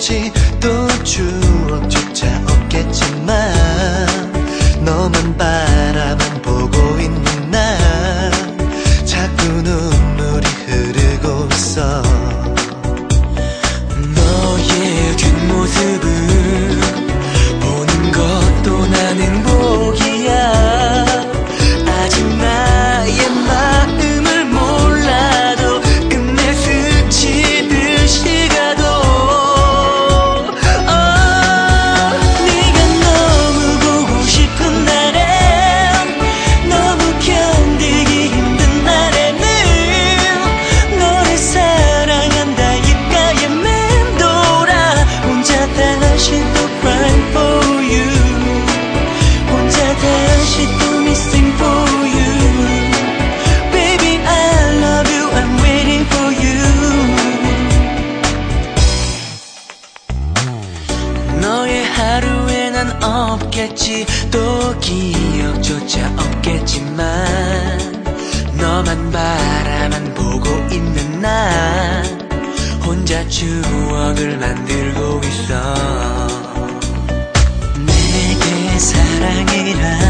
없겠지, 또 추억조차 없겠지만 너만 바라만 보고 있는 나 자꾸 눈물이 흐르고 있어. 너의 뒷모습을 보는 것도 난 행복이야. 아직 나의 마음을 몰라도 끝내 스치듯이 가도 네가 너무 보고 싶은 날엔, 너무 견디기 힘든 날에는 너를 사랑한다 입가에 맴돌아. 혼자 다시 또 crying for you, 혼자 다시 또 missing for you. Baby I love you, I'm waiting for you. 너의 하루에 난 없겠지, 또 기억조차 없겠지만 너만 바라만 보고 있는 나 혼자 추억을 만들고 있어. 내게 사랑이란